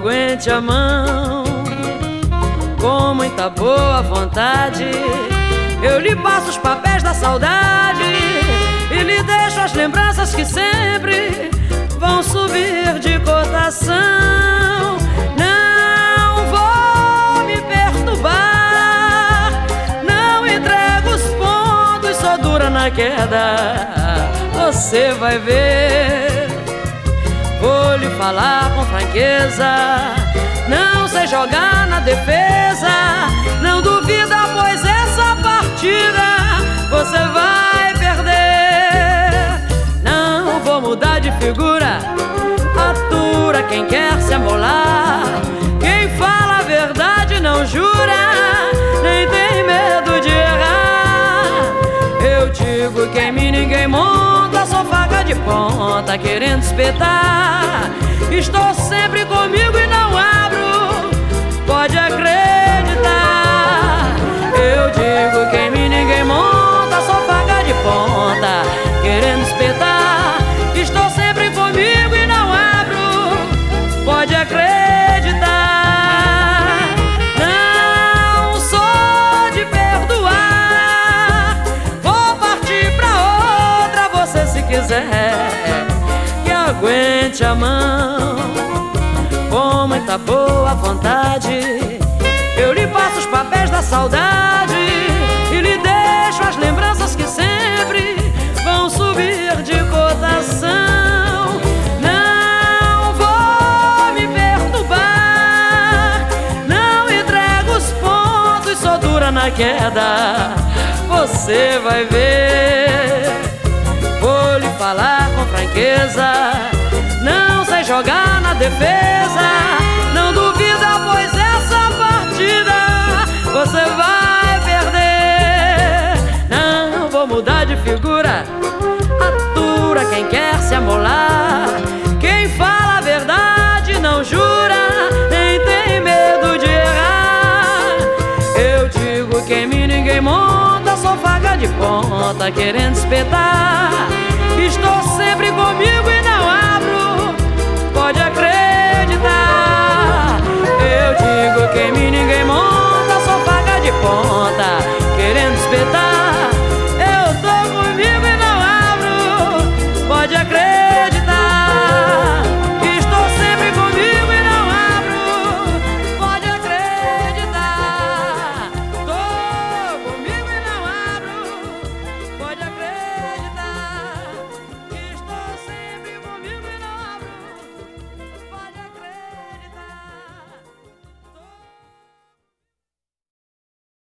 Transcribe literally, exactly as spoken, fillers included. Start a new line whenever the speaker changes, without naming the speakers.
aguente a mão. Com muita boa vontade eu lhe passo os papéis da saudade e lhe deixo as lembranças que sempre vão subir de cotação. Não vou me perturbar, não entrego os pontos, sou dura na queda, você vai ver. Vou lhe falar com franqueza, não sei jogar na defesa. Não duvida, pois essa partida você vai perder. Não vou mudar de figura, atura quem quer se amolar. Quem fala a verdade não jura, nem tem medo de errar. Eu digo que em mim ninguém monta, sou faca de ponta querendo espetar. Estou sempre comigo e não abro, pode acreditar. Eu digo que em mim ninguém monta, sou faca de ponta querendo espetar. Estou sempre comigo e não abro, pode acreditar. Não sou de perdoar, vou partir pra outra, você se quiser que aguente a mão. Com muita boa vontade eu lhe passo os papéis da saudade e lhe deixo as lembranças que sempre vão subir de cotação. Não vou me perturbar, não entrego os pontos, sou dura na queda, você vai ver. Vou lhe falar com franqueza, não sei jogar na defesa. Não duvida, pois essa partida você vai perder. Não vou mudar de figura, atura quem quer se amolar. Quem fala a verdade não jura, nem tem medo de errar. Eu digo que em mim ninguém monta, sou faca de ponta querendo espetar. Estou sempre comigo e não há